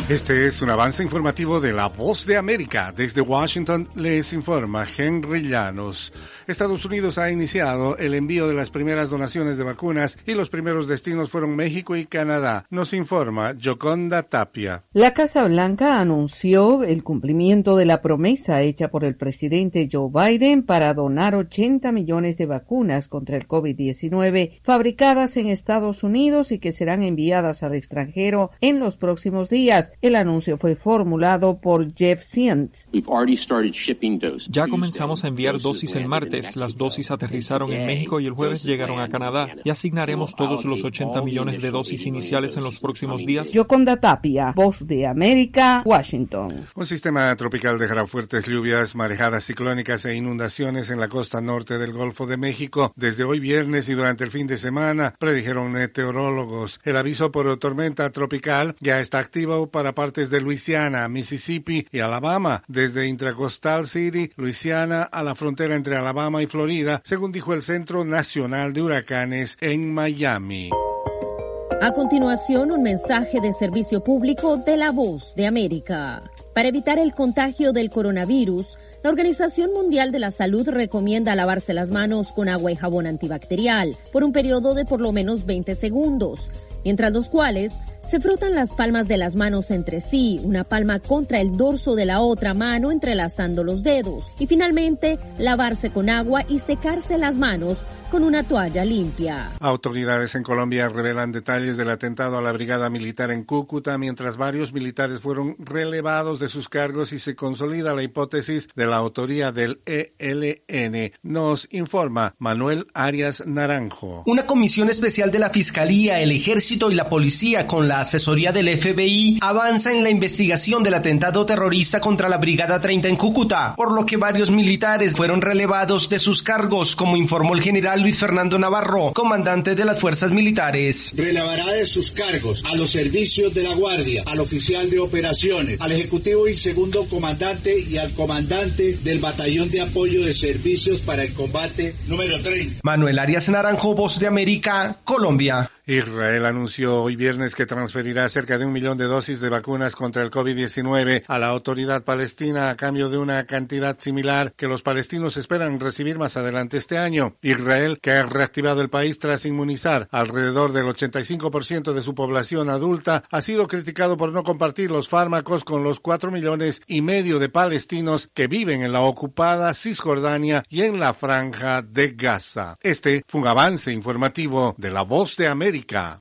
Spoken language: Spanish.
Este es un avance informativo de La Voz de América. Desde Washington les informa Henry Llanos. Estados Unidos ha iniciado el envío de las primeras donaciones de vacunas y los primeros destinos fueron México y Canadá. Nos informa Yoconda Tapia. La Casa Blanca anunció el cumplimiento de la promesa hecha por el presidente Joe Biden para donar 80 millones de vacunas contra el COVID-19 fabricadas en Estados Unidos y que serán enviadas al extranjero en los próximos días. El anuncio fue formulado por Jeff Zients. Ya comenzamos a enviar dosis el martes. Las dosis aterrizaron en México y el jueves llegaron a Canadá. Y asignaremos todos los 80 millones de dosis iniciales en los próximos días. Yoconda Tapia, Voz de América, Washington. Un sistema tropical dejará fuertes lluvias, marejadas ciclónicas e inundaciones en la costa norte del Golfo de México desde hoy viernes y durante el fin de semana, predijeron meteorólogos. El aviso por tormenta tropical ya está activo para partes de Luisiana, Mississippi y Alabama, desde Intracoastal City, Luisiana, a la frontera entre Alabama y Florida, según dijo el Centro Nacional de Huracanes en Miami. A continuación, un mensaje de servicio público de La Voz de América. Para evitar el contagio del coronavirus, la Organización Mundial de la Salud recomienda lavarse las manos con agua y jabón antibacterial por un periodo de por lo menos 20 segundos, mientras los cuales se frotan las palmas de las manos entre sí, una palma contra el dorso de la otra mano entrelazando los dedos, y finalmente lavarse con agua y secarse las manos con una toalla limpia. Autoridades en Colombia revelan detalles del atentado a la brigada militar en Cúcuta, mientras varios militares fueron relevados de sus cargos y se consolida la hipótesis de la autoría del ELN. Nos informa Manuel Arias Naranjo. Una comisión especial de la Fiscalía, el Ejército y la Policía, con la asesoría del FBI, avanza en la investigación del atentado terrorista contra la Brigada 30 en Cúcuta, por lo que varios militares fueron relevados de sus cargos, como informó el general Luis Fernando Navarro, comandante de las fuerzas militares. Relevará de sus cargos a los servicios de la Guardia, al oficial de operaciones, al ejecutivo y segundo comandante y al comandante del batallón de apoyo de servicios para el combate número 30. Manuel Arias Naranjo, Voz de América, Colombia. Israel anunció hoy viernes que transferirá cerca de 1 millón de dosis de vacunas contra el COVID-19 a la autoridad palestina a cambio de una cantidad similar que los palestinos esperan recibir más adelante este año. Israel, que ha reactivado el país tras inmunizar alrededor del 85% de su población adulta, ha sido criticado por no compartir los fármacos con los 4,5 millones de palestinos que viven en la ocupada Cisjordania y en la Franja de Gaza. Este fue un avance informativo de La Voz de América.